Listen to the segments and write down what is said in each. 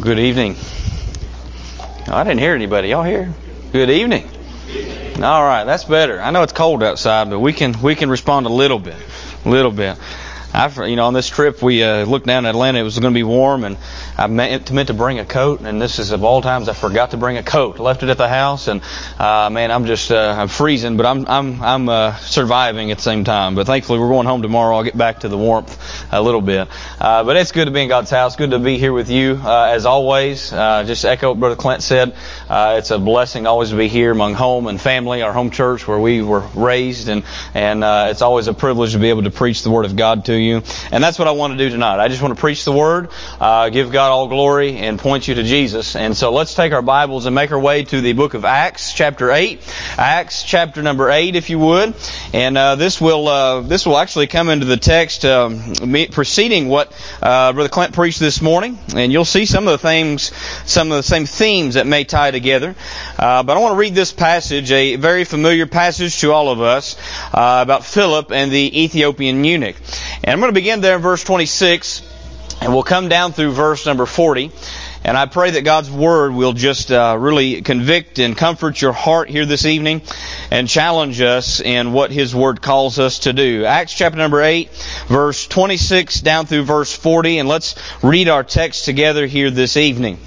Good evening. I didn't hear anybody. Y'all hear? Good evening. All right, that's better. I know it's cold outside, but we can respond a little bit. On this trip we looked down at Atlanta. It was going to be warm, and I meant to bring a coat. And this is of all times I forgot to bring a coat. Left it at the house, and I'm freezing, but I'm surviving at the same time. But thankfully we're going home tomorrow. I'll get back to the warmth a little bit. But it's good to be in God's house. Good to be here with you as always. Just echo what Brother Clint said. It's a blessing always to be here among home and family, our home church where we were raised, and it's always a privilege to be able to preach the Word of God to you. And that's what I want to do tonight. I just want to preach the Word, give God all glory, and point you to Jesus. And so let's take our Bibles and make our way to the book of Acts, chapter 8. Acts, chapter number 8, if you would. And this will actually come into the text preceding what Brother Clint preached this morning. And you'll see some of the same themes that may tie together. But I want to read this passage, a very familiar passage to all of us, about Philip and the Ethiopian eunuch. And I'm going to begin there in verse 26, and we'll come down through verse number 40. And I pray that God's Word will just really convict and comfort your heart here this evening and challenge us in what His Word calls us to do. Acts chapter number 8, verse 26 down through verse 40, and let's read our text together here this evening.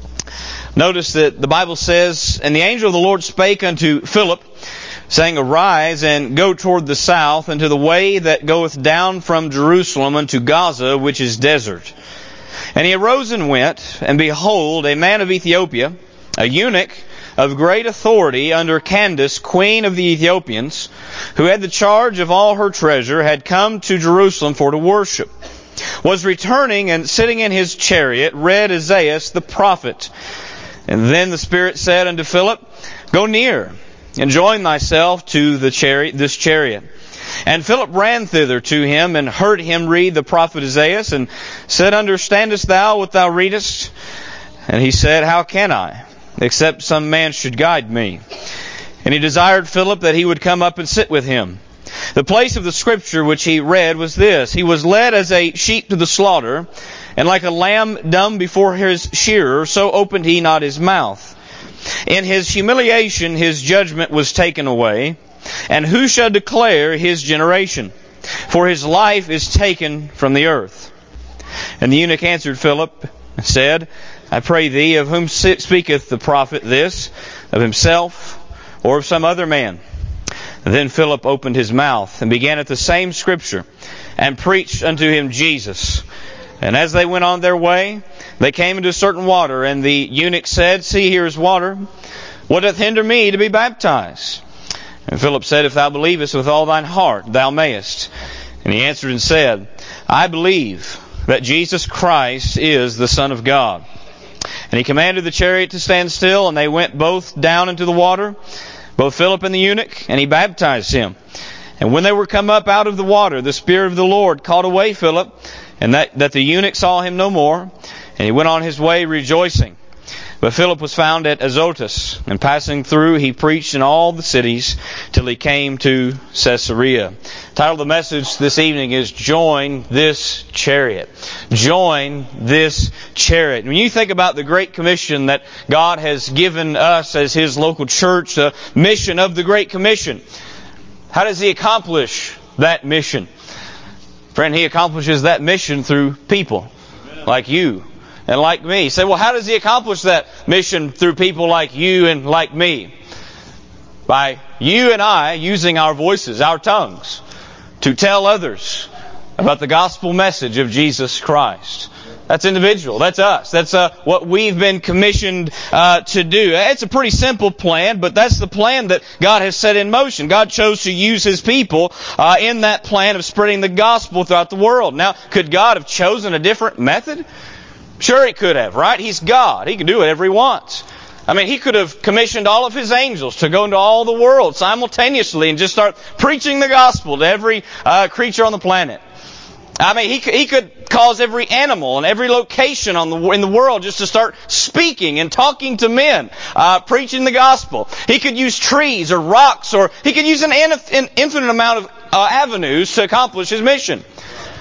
Notice that the Bible says, "And the angel of the Lord spake unto Philip, saying, Arise, and go toward the south, unto the way that goeth down from Jerusalem unto Gaza, which is desert. And he arose and went, and behold, a man of Ethiopia, a eunuch of great authority under Candace, queen of the Ethiopians, who had the charge of all her treasure, had come to Jerusalem for to worship, was returning, and sitting in his chariot, read Isaiah the prophet. And then the Spirit said unto Philip, Go near, and join thyself to this chariot. And Philip ran thither to him, and heard him read the prophet Isaiah, and said, Understandest thou what thou readest? And he said, How can I, except some man should guide me? And he desired Philip that he would come up and sit with him. The place of the scripture which he read was this: He was led as a sheep to the slaughter, and like a lamb dumb before his shearer, so opened he not his mouth. In his humiliation his judgment was taken away, and who shall declare his generation? For his life is taken from the earth. And the eunuch answered Philip, and said, I pray thee, of whom speaketh the prophet this? Of himself, or of some other man? And then Philip opened his mouth, and began at the same scripture, and preached unto him Jesus. And as they went on their way, they came into certain water, and the eunuch said, See, here is water. What doth hinder me to be baptized? And Philip said, If thou believest with all thine heart, thou mayest. And he answered and said, I believe that Jesus Christ is the Son of God. And he commanded the chariot to stand still, and they went both down into the water, both Philip and the eunuch, and he baptized him. And when they were come up out of the water, the Spirit of the Lord called away Philip, and that the eunuch saw him no more, and he went on his way rejoicing. But Philip was found at Azotus, and passing through he preached in all the cities till he came to Caesarea. The title of the message this evening is Join This Chariot. Join this chariot. When you think about the Great Commission that God has given us as His local church, the mission of the Great Commission, how does He accomplish that mission? Friend, He accomplishes that mission through people like you and like me. You say, well, how does He accomplish that mission through people like you and like me? By you and I using our voices, our tongues, to tell others about the gospel message of Jesus Christ. That's individual. That's us. That's what we've been commissioned to do. It's a pretty simple plan, but that's the plan that God has set in motion. God chose to use His people in that plan of spreading the gospel throughout the world. Now, could God have chosen a different method? Sure He could have, right? He's God. He can do whatever He wants. I mean, He could have commissioned all of His angels to go into all the world simultaneously and just start preaching the gospel to every creature on the planet. I mean, He could cause every animal and every location in the world just to start speaking and talking to men, preaching the gospel. He could use trees or rocks, or He could use an infinite amount of avenues to accomplish His mission.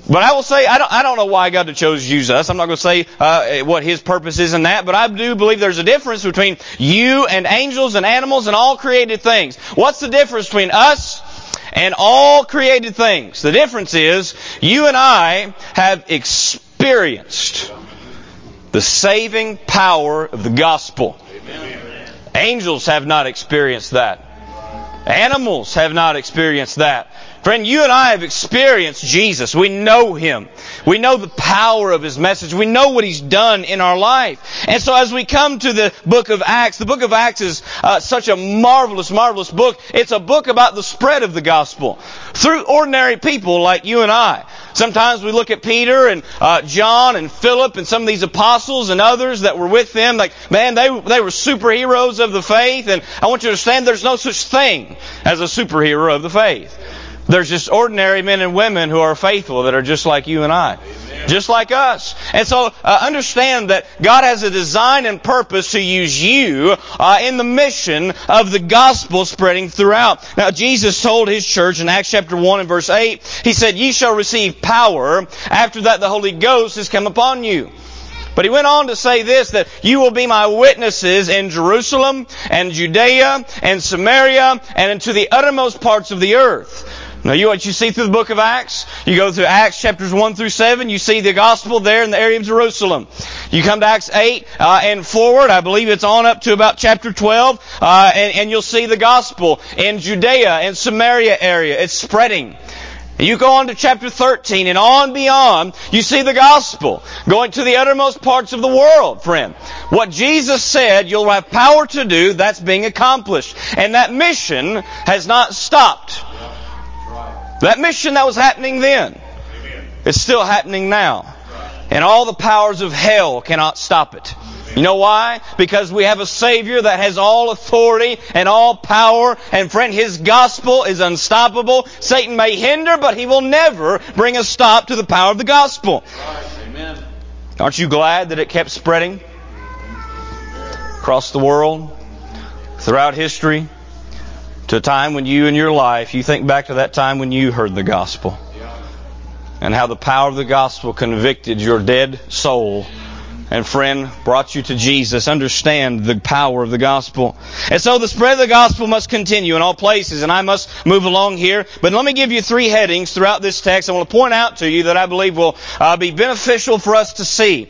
But I will say, I don't know why God chose to use us. I'm not going to say what His purpose is in that, but I do believe there's a difference between you and angels and animals and all created things. What's the difference between us and all created things? The difference is, you and I have experienced the saving power of the gospel. Amen. Angels have not experienced that. Animals have not experienced that. Friend, you and I have experienced Jesus. We know Him. We know the power of His message. We know what He's done in our life. And so as we come to the book of Acts, the book of Acts is such a marvelous, marvelous book. It's a book about the spread of the gospel through ordinary people like you and I. Sometimes we look at Peter and John and Philip and some of these apostles and others that were with them. Like, man, they were superheroes of the faith. And I want you to understand there's no such thing as a superhero of the faith. There's just ordinary men and women who are faithful that are just like you and I. Amen. Just like us. And so understand that God has a design and purpose to use you in the mission of the gospel spreading throughout. Now Jesus told His church in Acts chapter 1 and verse 8, He said, "Ye shall receive power. After that the Holy Ghost has come upon you." But He went on to say this, that you will be my witnesses in Jerusalem and Judea and Samaria and into the uttermost parts of the earth. Now, what you see through the book of Acts, you go through Acts chapters 1 through 7, you see the gospel there in the area of Jerusalem. You come to Acts 8 and forward, I believe it's on up to about chapter 12, and you'll see the gospel in Judea and Samaria area. It's spreading. You go on to chapter 13 and on beyond, you see the gospel going to the uttermost parts of the world, friend. What Jesus said you'll have power to do, that's being accomplished. And that mission has not stopped. That mission that was happening then, it's still happening now. And all the powers of hell cannot stop it. You know why? Because we have a Savior that has all authority and all power. And friend, His gospel is unstoppable. Satan may hinder, but he will never bring a stop to the power of the gospel. Amen. Aren't you glad that it kept spreading across the world, throughout history, to a time when you in your life, you think back to that time when you heard the gospel and how the power of the gospel convicted your dead soul and, friend, brought you to Jesus. Understand the power of the gospel. And so the spread of the gospel must continue in all places, and I must move along here. But let me give you 3 headings throughout this text I want to point out to you that I believe will be beneficial for us to see.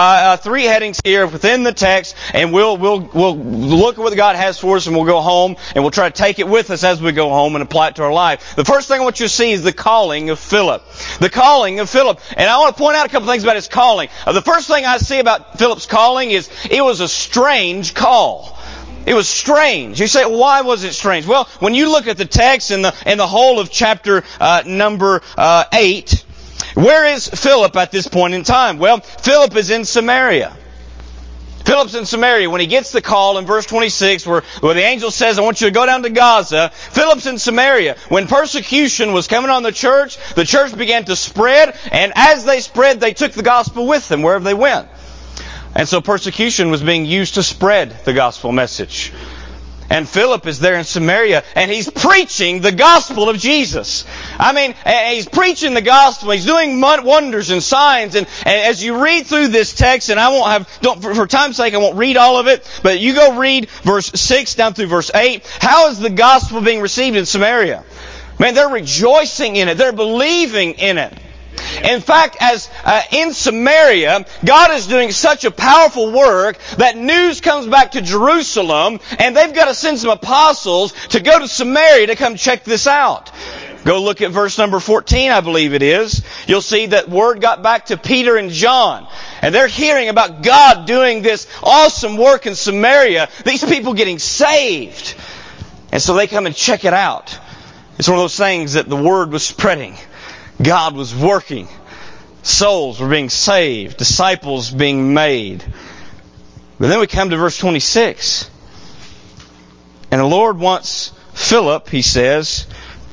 3 headings here within the text, and we'll look at what God has for us, and we'll go home, and we'll try to take it with us as we go home and apply it to our life. The first thing I want you to see is the calling of Philip. The calling of Philip. And I want to point out a couple things about his calling. The first thing I see about Philip's calling is it was a strange call. It was strange. You say, why was it strange? Well, when you look at the text in the whole of chapter number 8, where is Philip at this point in time? Well, Philip is in Samaria. Philip's in Samaria. When he gets the call in verse 26 where the angel says, I want you to go down to Gaza, Philip's in Samaria. When persecution was coming on the church began to spread, and as they spread, they took the gospel with them wherever they went. And so persecution was being used to spread the gospel message. And Philip is there in Samaria, and he's preaching the gospel of Jesus. I mean, he's preaching the gospel. He's doing wonders and signs. And as you read through this text, and for time's sake, I won't read all of it, but you go read verse 6 down through verse 8. How is the gospel being received in Samaria? Man, they're rejoicing in it. They're believing in it. In fact, as in Samaria, God is doing such a powerful work that news comes back to Jerusalem, and they've got to send some apostles to go to Samaria to come check this out. Go look at verse number 14, I believe it is. You'll see that word got back to Peter and John, and they're hearing about God doing this awesome work in Samaria, these people getting saved. And so they come and check it out. It's one of those things that the word was spreading. God was working. Souls were being saved. Disciples being made. But then we come to verse 26. And the Lord wants Philip, he says,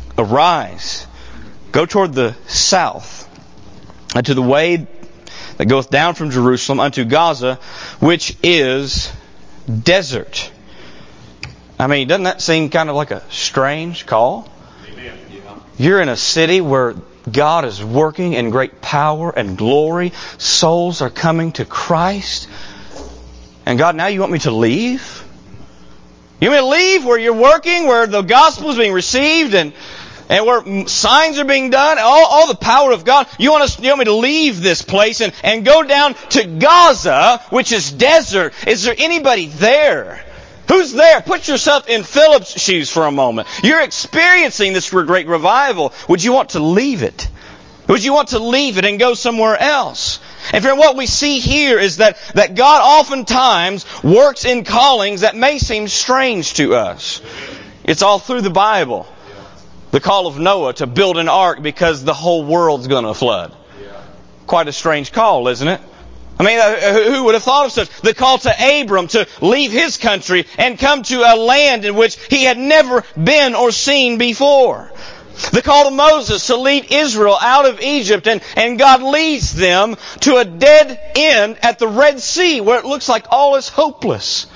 arise, go toward the south, unto the way that goeth down from Jerusalem unto Gaza, which is desert. I mean, doesn't that seem kind of like a strange call? Amen. You're in a city where God is working in great power and glory. Souls are coming to Christ. And God, now you want me to leave? You want me to leave where you're working, where the gospel is being received, and where signs are being done, all the power of God. You want me to leave this place and go down to Gaza, which is desert. Is there anybody there? Who's there? Put yourself in Philip's shoes for a moment. You're experiencing this great revival. Would you want to leave it? Would you want to leave it and go somewhere else? And friend, what we see here is that God oftentimes works in callings that may seem strange to us. It's all through the Bible. The call of Noah to build an ark because the whole world's going to flood. Quite a strange call, isn't it? I mean, who would have thought of such? The call to Abram to leave his country and come to a land in which he had never been or seen before. The call to Moses to lead Israel out of Egypt, and God leads them to a dead end at the Red Sea where it looks like all is hopeless.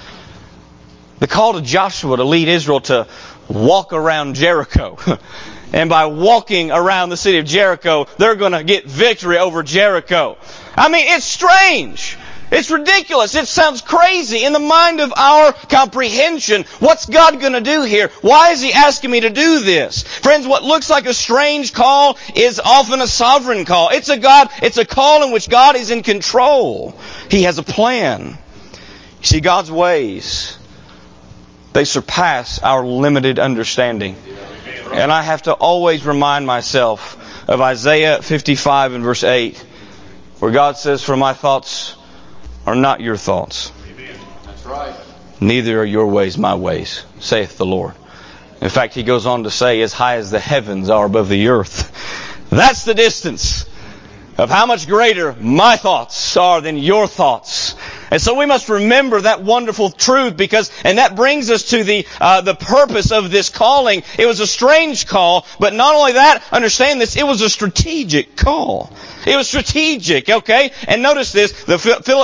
The call to Joshua to lead Israel to walk around Jericho. And by walking around the city of Jericho, they're going to get victory over Jericho. I mean, it's strange. It's ridiculous. It sounds crazy in the mind of our comprehension. What's God going to do here? Why is He asking me to do this? Friends, what looks like a strange call is often a sovereign call. It's a call in which God is in control. He has a plan. You see, God's ways, they surpass our limited understanding. And I have to always remind myself of Isaiah 55 and verse 8, where God says, "For my thoughts are not your thoughts. That's right. Neither are your ways my ways, saith the Lord." In fact, He goes on to say, as high as the heavens are above the earth. That's the distance of how much greater my thoughts are than your thoughts. And so we must remember that wonderful truth, and that brings us to the purpose of this calling. It was a strange call, but not only that, understand this, it was a strategic call. It was strategic, okay? And notice this, the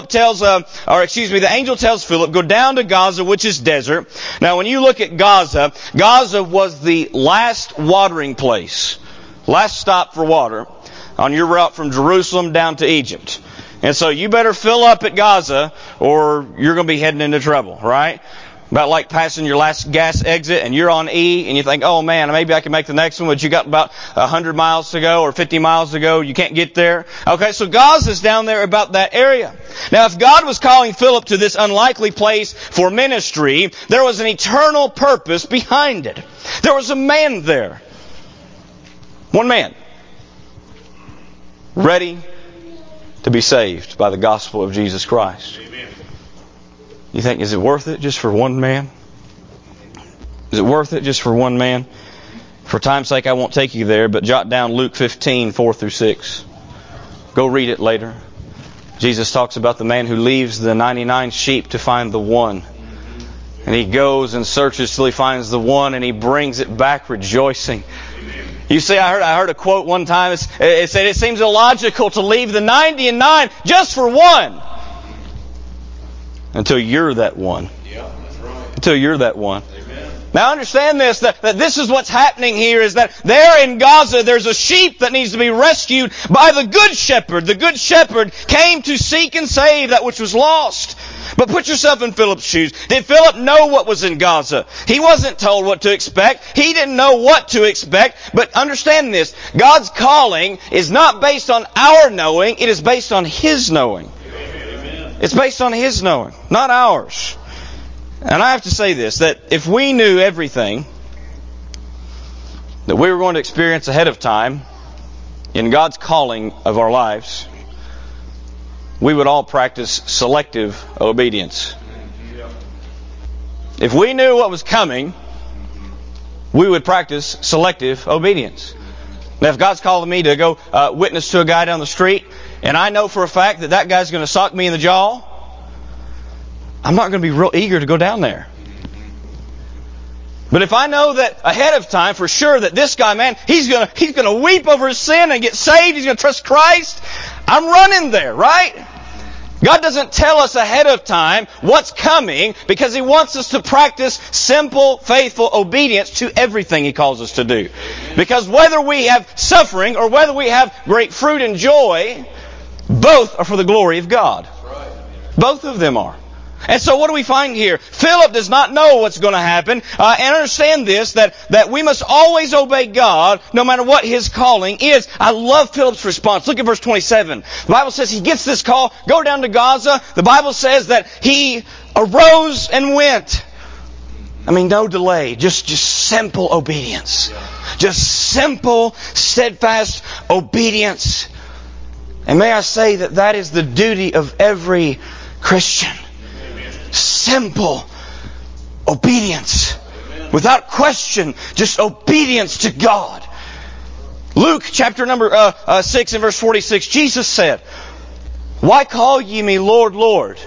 angel tells Philip, go down to Gaza, which is desert. Now when you look at Gaza, Gaza was the last watering place, last stop for water on your route from Jerusalem down to Egypt. And so you better fill up at Gaza or you're going to be heading into trouble, right? About like passing your last gas exit and you're on E and you think, oh man, maybe I can make the next one, but you got about 100 miles to go or 50 miles to go. You can't get there. Okay, so Gaza's down there about that area. Now if God was calling Philip to this unlikely place for ministry, there was an eternal purpose behind it. There was a man there. One man. Ready to be saved by the gospel of Jesus Christ. Amen. You think, is it worth it just for one man? Is it worth it just for one man? For time's sake, I won't take you there, but jot down Luke 15, 4 through 6. Go read it later. Jesus talks about the man who leaves the 99 sheep to find the one. And he goes and searches till he finds the one, and he brings it back rejoicing. You see, I heard a quote one time. It said, it seems illogical to leave the 99 just for one. Until you're that one. Yeah, that's right. Until you're that one. Amen. Now understand this, that this is what's happening here, is that there in Gaza there's a sheep that needs to be rescued by the Good Shepherd. The Good Shepherd came to seek and save that which was lost. But put yourself in Philip's shoes. Did Philip know what was in Gaza? He wasn't told what to expect. He didn't know what to expect. But understand this, God's calling is not based on our knowing, it is based on His knowing. Amen. It's based on His knowing, not ours. And I have to say this, that if we knew everything that we were going to experience ahead of time in God's calling of our lives, we would all practice selective obedience. If we knew what was coming, we would practice selective obedience. Now, if God's calling me to go witness to a guy down the street, and I know for a fact that guy's going to sock me in the jaw, I'm not going to be real eager to go down there. But if I know that ahead of time for sure that this guy, man, he's going to weep over his sin and get saved, he's going to trust Christ, I'm running there, right? God doesn't tell us ahead of time what's coming because He wants us to practice simple, faithful obedience to everything He calls us to do. Because whether we have suffering or whether we have great fruit and joy, both are for the glory of God. Both of them are. And so what do we find here? Philip does not know what's going to happen. And understand this, that we must always obey God no matter what His calling is. I love Philip's response. Look at verse 27. The Bible says he gets this call, go down to Gaza. The Bible says that he arose and went. I mean, no delay. Just simple obedience. Just simple, steadfast obedience. And may I say that is the duty of every Christian. Simple obedience. Without question, just obedience to God. Luke chapter number 6 and verse 46, Jesus said, "Why call ye me Lord, Lord,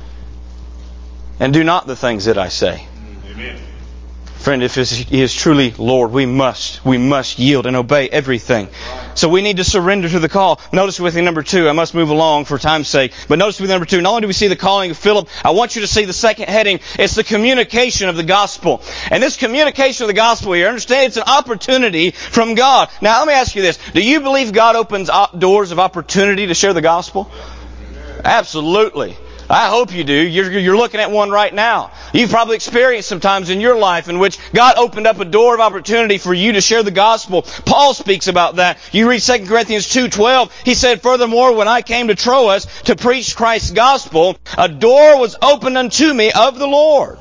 and do not the things that I say?" Amen. Friend, if He is truly Lord, we must yield and obey everything. So we need to surrender to the call. Notice with me number 2. I must move along for time's sake. But notice with me number 2. Not only do we see the calling of Philip, I want you to see the second heading. It's the communication of the gospel. And this communication of the gospel here, understand it's an opportunity from God. Now let me ask you this. Do you believe God opens doors of opportunity to share the gospel? Absolutely. I hope you do. You're looking at one right now. You've probably experienced some times in your life in which God opened up a door of opportunity for you to share the gospel. Paul speaks about that. You read 2 Corinthians 2:12. He said, "Furthermore, when I came to Troas to preach Christ's gospel, a door was opened unto me of the Lord."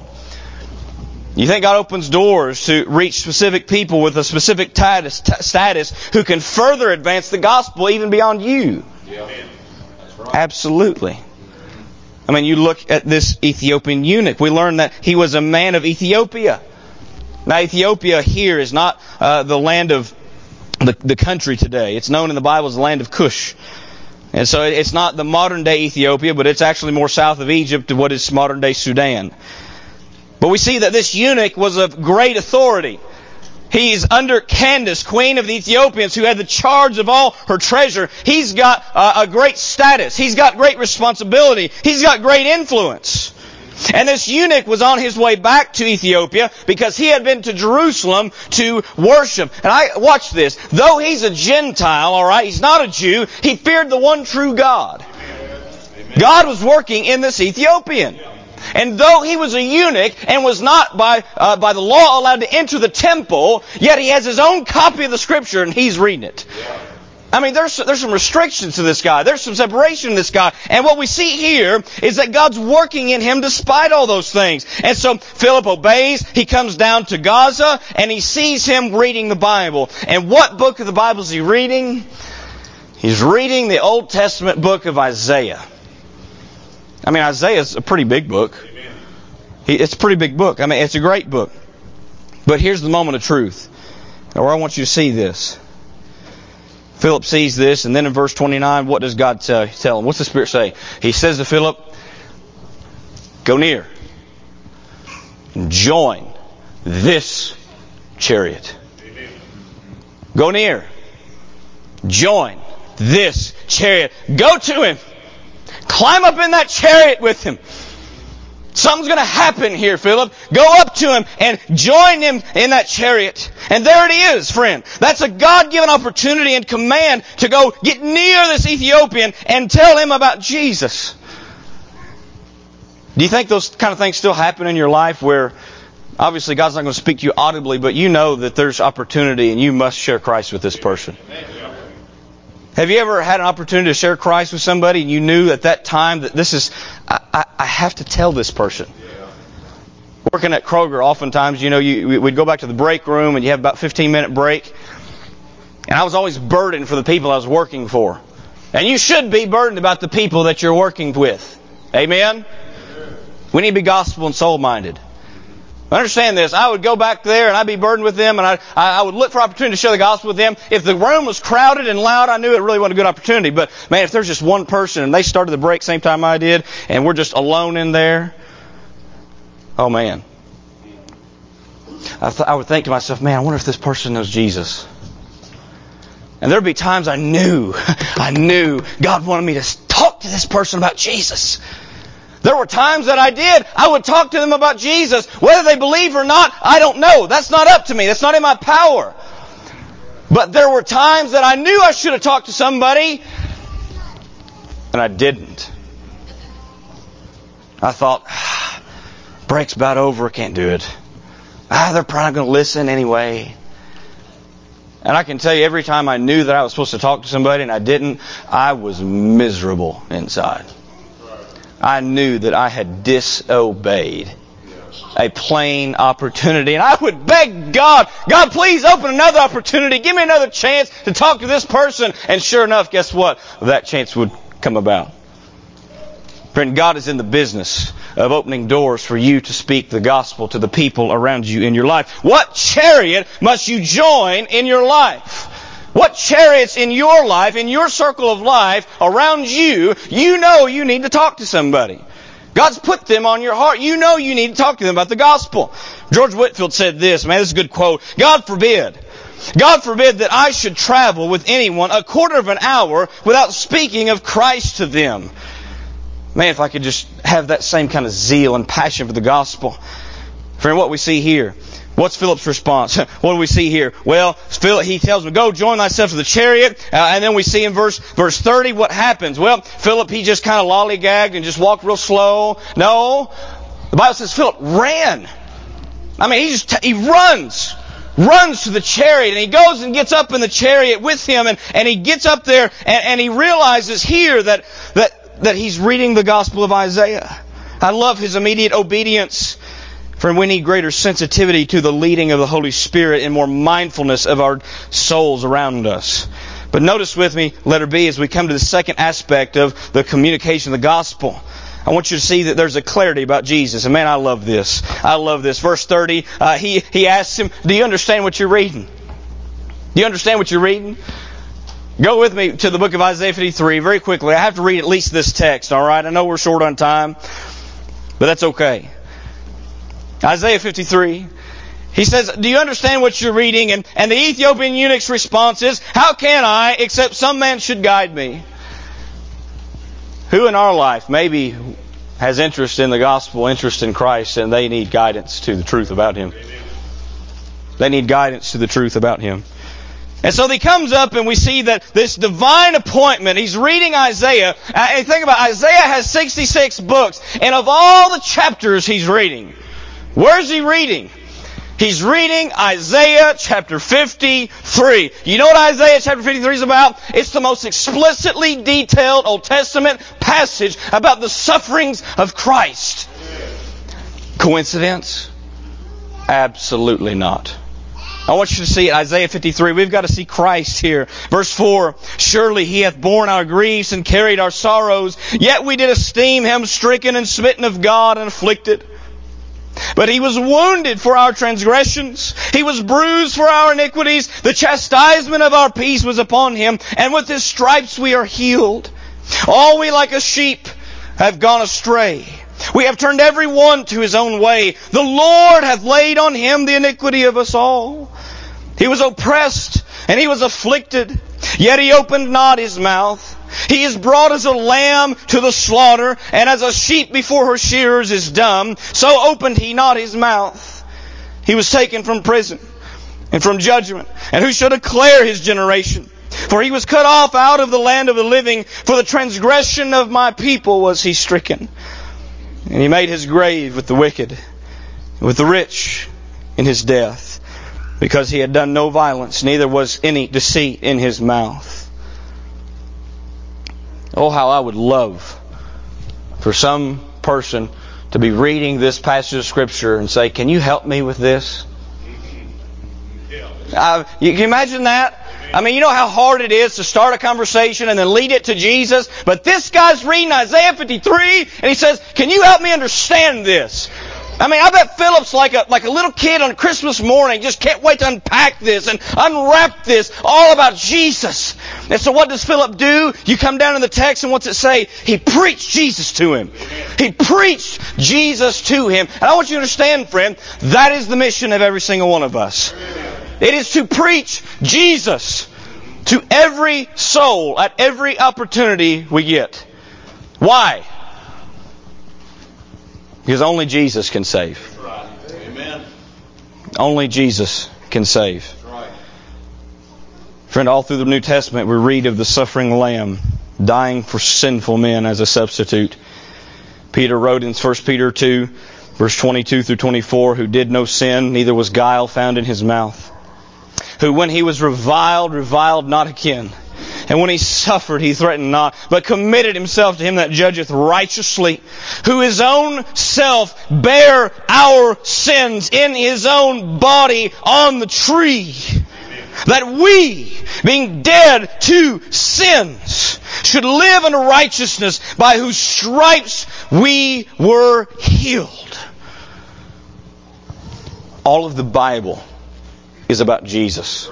You think God opens doors to reach specific people with a specific status who can further advance the gospel even beyond you? Yeah. That's right. Absolutely. I mean, you look at this Ethiopian eunuch. We learn that he was a man of Ethiopia. Now, Ethiopia here is not the land of the country today. It's known in the Bible as the land of Cush. And so it's not the modern day Ethiopia, but it's actually more south of Egypt to what is modern day Sudan. But we see that this eunuch was of great authority. He's under Candace, queen of the Ethiopians, who had the charge of all her treasure. He's got a great status. He's got great responsibility. He's got great influence. And this eunuch was on his way back to Ethiopia because he had been to Jerusalem to worship. And watch this. Though he's a Gentile, all right, he's not a Jew, he feared the one true God. God was working in this Ethiopian. And though he was a eunuch and was not by the law allowed to enter the temple, yet he has his own copy of the Scripture and he's reading it. I mean, there's some restrictions to this guy. There's some separation in this guy. And what we see here is that God's working in him despite all those things. And so Philip obeys. He comes down to Gaza and he sees him reading the Bible. And what book of the Bible is he reading? He's reading the Old Testament book of Isaiah. I mean, Isaiah is a pretty big book. It's a pretty big book. I mean, it's a great book. But here's the moment of truth. Or I want you to see this. Philip sees this, and then in verse 29, what does God tell him? What's the Spirit say? He says to Philip, "Go near. Join this chariot." Go near. Join this chariot. Go to him. Climb up in that chariot with him. Something's going to happen here, Philip. Go up to him and join him in that chariot. And there it is, friend. That's a God-given opportunity and command to go get near this Ethiopian and tell him about Jesus. Do you think those kind of things still happen in your life where obviously God's not going to speak to you audibly, but you know that there's opportunity and you must share Christ with this person? Have you ever had an opportunity to share Christ with somebody and you knew at that time that this is, I have to tell this person? Yeah. Working at Kroger, oftentimes, we'd go back to the break room and you have about a 15-minute break. And I was always burdened for the people I was working for. And you should be burdened about the people that you're working with. Amen? We need to be gospel and soul-minded. Understand this. I would go back there and I'd be burdened with them and I would look for opportunity to share the gospel with them. If the room was crowded and loud, I knew it really wasn't a good opportunity. But man, if there's just one person and they started the break same time I did and we're just alone in there, oh man. I would think to myself, man, I wonder if this person knows Jesus. And there'd be times I knew God wanted me to talk talk to this person about Jesus. There were times that I did. I would talk to them about Jesus. Whether they believe or not, I don't know. That's not up to me. That's not in my power. But there were times that I knew I should have talked to somebody, and I didn't. I thought, break's about over, can't do it. They're probably not going to listen anyway. And I can tell you, every time I knew that I was supposed to talk to somebody and I didn't, I was miserable inside. I knew that I had disobeyed a plain opportunity. And I would beg God, God, please open another opportunity. Give me another chance to talk to this person. And sure enough, guess what? That chance would come about. Friend, God is in the business of opening doors for you to speak the gospel to the people around you in your life. What chariot must you join in your life? What chariots in your life, in your circle of life, around you, you know you need to talk to somebody. God's put them on your heart. You know you need to talk to them about the gospel. George Whitefield said this, man, this is a good quote. God forbid that I should travel with anyone a quarter of an hour without speaking of Christ to them. Man, if I could just have that same kind of zeal and passion for the gospel. Friend, what we see here. What's Philip's response? What do we see here? Well, Philip, he tells him, go join thyself to the chariot. And then we see in verse 30 what happens. Well, Philip, he just kind of lollygagged and just walked real slow. No. The Bible says Philip ran. I mean, he runs to the chariot, and he goes and gets up in the chariot with him, and he gets up there, and he realizes here that he's reading the Gospel of Isaiah. I love his immediate obedience. Friend, we need greater sensitivity to the leading of the Holy Spirit and more mindfulness of our souls around us. But notice with me, letter B, as we come to the second aspect of the communication of the gospel. I want you to see that there's a clarity about Jesus. And man, I love this. I love this. Verse 30, he asks him, do you understand what you're reading? Do you understand what you're reading? Go with me to the book of Isaiah 53 very quickly. I have to read at least this text, all right? I know we're short on time, but that's okay. Isaiah 53. He says, do you understand what you're reading? And the Ethiopian eunuch's response is, how can I, except some man should guide me? Who in our life maybe has interest in the gospel, interest in Christ, and they need guidance to the truth about Him? They need guidance to the truth about Him. And so he comes up and we see that this divine appointment, he's reading Isaiah. And think about it, Isaiah has 66 books. And of all the chapters he's reading, where's he reading? He's reading Isaiah chapter 53. You know what Isaiah chapter 53 is about? It's the most explicitly detailed Old Testament passage about the sufferings of Christ. Coincidence? Absolutely not. I want you to see Isaiah 53. We've got to see Christ here. Verse 4, surely He hath borne our griefs and carried our sorrows, yet we did esteem Him stricken and smitten of God and afflicted. But He was wounded for our transgressions. He was bruised for our iniquities. The chastisement of our peace was upon Him, and with His stripes we are healed. All we like a sheep have gone astray. We have turned every one to his own way. The Lord hath laid on Him the iniquity of us all. He was oppressed and He was afflicted, yet He opened not His mouth. He is brought as a lamb to the slaughter, and as a sheep before her shearers is dumb, so opened He not His mouth. He was taken from prison and from judgment. And who shall declare His generation? For He was cut off out of the land of the living. For the transgression of my people was He stricken. And He made His grave with the wicked, with the rich in His death, because He had done no violence, neither was any deceit in His mouth. Oh, how I would love for some person to be reading this passage of Scripture and say, can you help me with this? You can imagine that? I mean, you know how hard it is to start a conversation and then lead it to Jesus? But this guy's reading Isaiah 53 and he says, can you help me understand this? I mean, I bet Philip's like a little kid on Christmas morning, just can't wait to unpack this and unwrap this all about Jesus. And so what does Philip do? You come down in the text and what's it say? He preached Jesus to him. He preached Jesus to him. And I want you to understand, friend, that is the mission of every single one of us. It is to preach Jesus to every soul at every opportunity we get. Why? Because only Jesus can save. Amen. Only Jesus can save. Right. Friend, all through the New Testament we read of the suffering Lamb dying for sinful men as a substitute. Peter wrote in 1 Peter 2, verse 22 through 24, who did no sin, neither was guile found in his mouth. Who when he was reviled not again. And when he suffered, he threatened not, but committed himself to him that judgeth righteously, who his own self bare our sins in his own body on the tree, that we, being dead to sins, should live unto righteousness, by whose stripes we were healed. All of the Bible is about Jesus.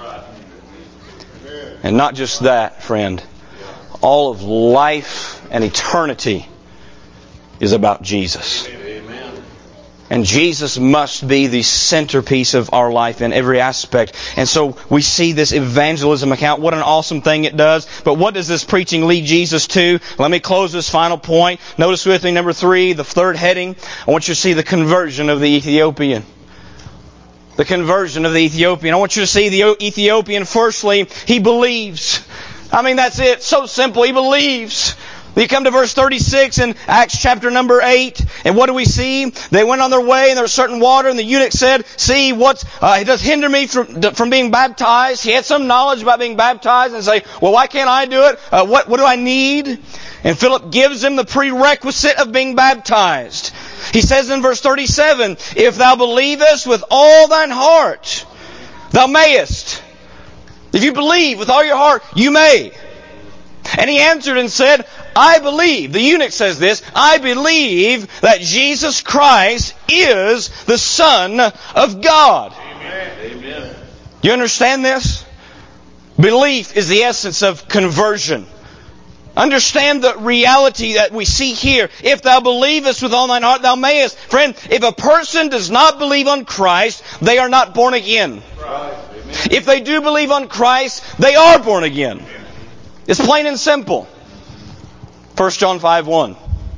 And not just that, friend. All of life and eternity is about Jesus. And Jesus must be the centerpiece of our life in every aspect. And so we see this evangelism account. What an awesome thing it does. But what does this preaching lead Jesus to? Let me close this final point. Notice with me, number 3, the third heading. I want you to see the conversion of the Ethiopian. The conversion of the Ethiopian. I want you to see the Ethiopian, firstly, he believes. I mean, that's it. So simple. He believes. You come to verse 36 in Acts chapter number 8, and what do we see? They went on their way, and there was certain water, and the eunuch said, see, it does hinder me from being baptized. He had some knowledge about being baptized, and say, well, why can't I do it? What do I need? And Philip gives him the prerequisite of being baptized. He says in verse 37, if thou believest with all thine heart, thou mayest. If you believe with all your heart, you may. And he answered and said, I believe. The eunuch says this, I believe that Jesus Christ is the Son of God. Amen. Amen. You understand this? Belief is the essence of conversion. Understand the reality that we see here. If thou believest with all thine heart, thou mayest. Friend, if a person does not believe on Christ, they are not born again. Right. If they do believe on Christ, they are born again. It's plain and simple. 1 John 5:1.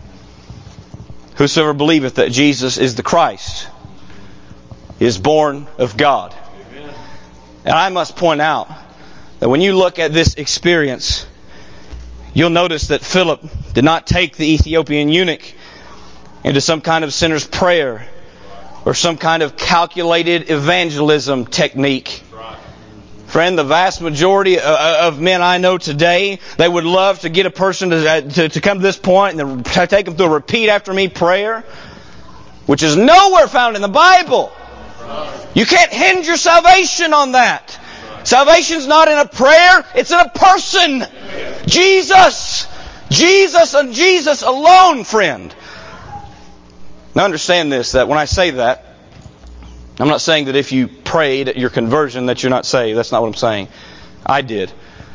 Whosoever believeth that Jesus is the Christ is born of God. Amen. And I must point out that when you look at this experience, you'll notice that Philip did not take the Ethiopian eunuch into some kind of sinner's prayer or some kind of calculated evangelism technique. Friend, the vast majority of men I know today, they would love to get a person to come to this point and take them through a repeat after me prayer, which is nowhere found in the Bible. You can't hinge your salvation on that. Salvation's not in a prayer, it's in a person. Jesus! Jesus and Jesus alone, friend. Now understand this, that when I say that, I'm not saying that if you prayed at your conversion that you're not saved. That's not what I'm saying. I did.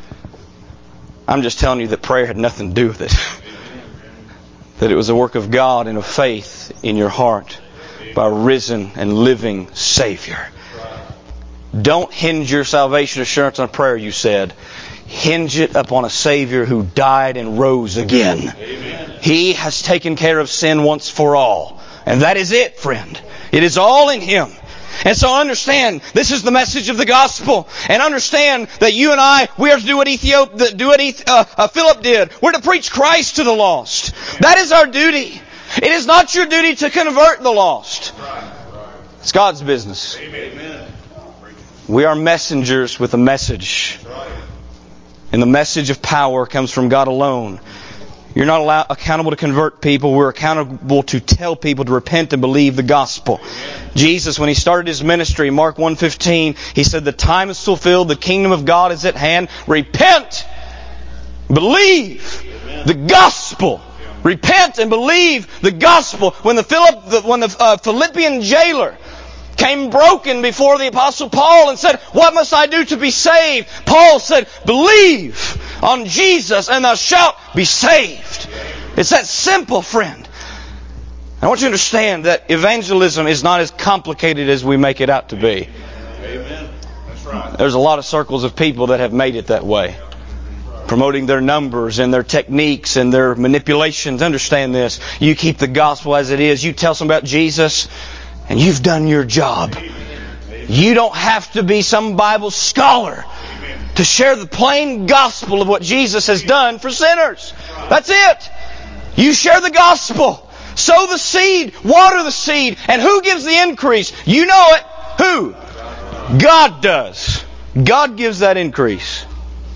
I'm just telling you that prayer had nothing to do with it. That it was a work of God and of faith in your heart by a risen and living Savior. Don't hinge your salvation assurance on prayer, you said. Hinge it upon a Savior who died and rose again. Amen. He has taken care of sin once for all. And that is it, friend. It is all in Him. And so understand, this is the message of the gospel. And understand that you and I, we are to do what Philip did. We're to preach Christ to the lost. That is our duty. It is not your duty to convert the lost. It's God's business. Amen. We are messengers with a message. And the message of power comes from God alone. You're not accountable to convert people. We're accountable to tell people to repent and believe the gospel. Jesus, when He started His ministry, Mark 1:15, He said, the time is fulfilled, the kingdom of God is at hand. Repent! Believe the gospel! Repent and believe the gospel. When the Philippian jailer came broken before the Apostle Paul and said, what must I do to be saved? Paul said, believe on Jesus and thou shalt be saved. It's that simple, friend. I want you to understand that evangelism is not as complicated as we make it out to be. Amen. That's right. There's a lot of circles of people that have made it that way. promoting their numbers and their techniques and their manipulations. Understand this. You keep the gospel as it is. You tell them about Jesus, and you've done your job. You don't have to be some Bible scholar to share the plain gospel of what Jesus has done for sinners. That's it. You share the gospel. Sow the seed. Water the seed. And who gives the increase? You know it. Who? God does. God gives that increase.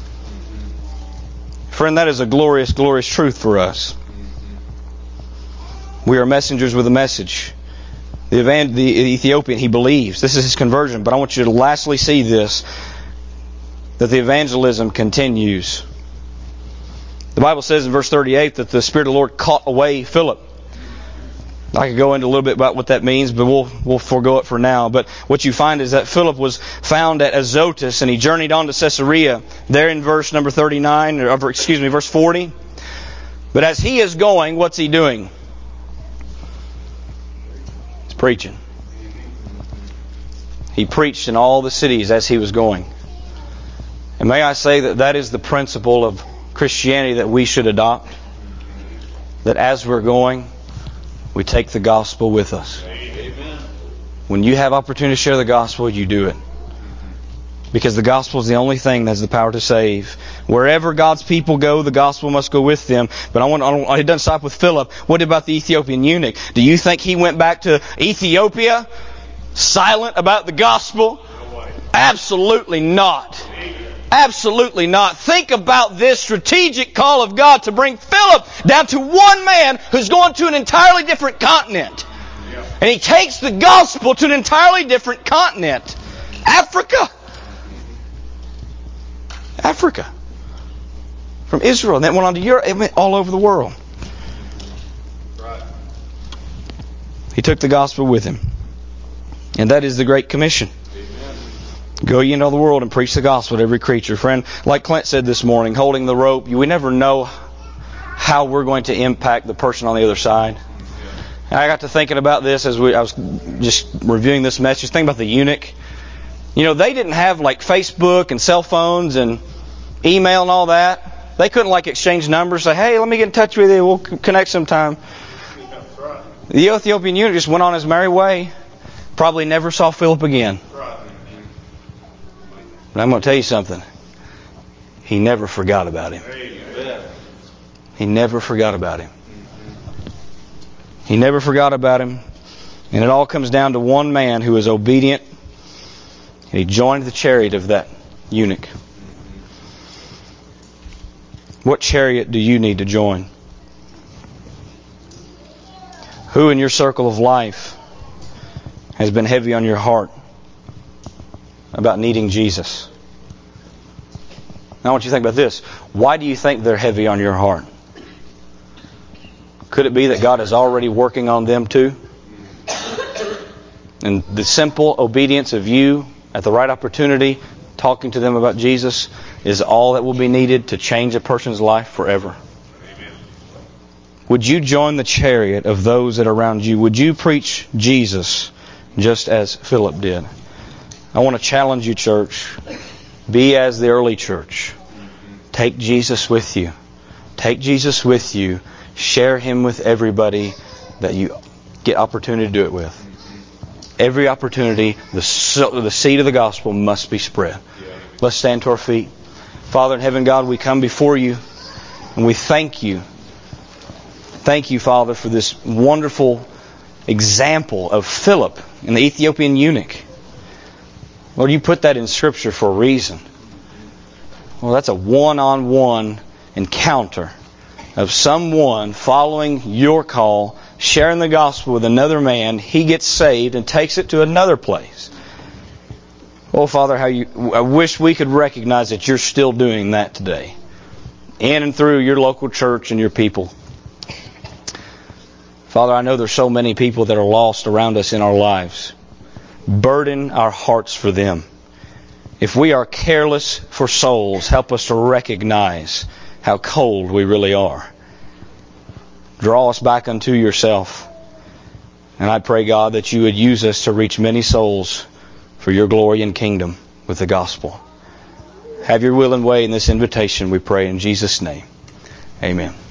Friend, that is a glorious, glorious truth for us. We are messengers with a message. The Ethiopian, he believes. This is his conversion. But I want you to lastly see this, that the evangelism continues. The Bible says in verse 38 that the Spirit of the Lord caught away Philip. I could go into a little bit about what that means, but we'll forego it for now. But what you find is that Philip was found at Azotus, and he journeyed on to Caesarea. There in verse number 39, verse 40. But as he is going, what's he doing? He's preaching. He preached in all the cities as he was going. And may I say that that is the principle of Christianity that we should adopt. That as we're going, we take the gospel with us. Amen. When you have opportunity to share the gospel, you do it. Because the gospel is the only thing that has the power to save. Wherever God's people go, the gospel must go with them. But it doesn't stop with Philip. What about the Ethiopian eunuch? Do you think he went back to Ethiopia silent about the gospel? Absolutely not. Absolutely not. Think about this strategic call of God to bring Philip down to one man who's going to an entirely different continent. And he takes the gospel to an entirely different continent. Africa. From Israel. And then went on to Europe. It went all over the world. He took the gospel with him. And that is the Great Commission. Go ye into all the world and preach the gospel to every creature. Friend, like Clint said this morning, holding the rope, we never know how we're going to impact the person on the other side. And I got to thinking about this as I was just reviewing this message. Think about the eunuch. You know, they didn't have like Facebook and cell phones and email and all that. They couldn't like exchange numbers, say, hey, let me get in touch with you, we'll connect sometime. The Ethiopian eunuch just went on his merry way. Probably never saw Philip again. But I'm going to tell you something. He never forgot about him. He never forgot about him. He never forgot about him. And it all comes down to one man who was obedient. And he joined the chariot of that eunuch. What chariot do you need to join? Who in your circle of life has been heavy on your heart about needing Jesus? Now I want you to think about this. Why do you think they're heavy on your heart? Could it be that God is already working on them too? And the simple obedience of you at the right opportunity, talking to them about Jesus, is all that will be needed to change a person's life forever. Amen. Would you join the chariot of those that are around you? Would you preach Jesus just as Philip did? I want to challenge you, church. Be as the early church. Take Jesus with you. Take Jesus with you. Share Him with everybody that you get opportunity to do it with. Every opportunity, the seed of the gospel must be spread. Let's stand to our feet. Father in heaven, God, we come before you and we thank you. Thank you, Father, for this wonderful example of Philip and the Ethiopian eunuch. Lord, you put that in Scripture for a reason. Well, that's a one-on-one encounter of someone following your call, sharing the gospel with another man. He gets saved and takes it to another place. Oh, Father, I wish we could recognize that you're still doing that today. In and through your local church and your people. Father, I know there's so many people that are lost around us in our lives. Burden our hearts for them. If we are careless for souls, help us to recognize how cold we really are. Draw us back unto yourself. And I pray, God, that you would use us to reach many souls for your glory and kingdom with the gospel. Have your will and way in this invitation, we pray in Jesus' name. Amen.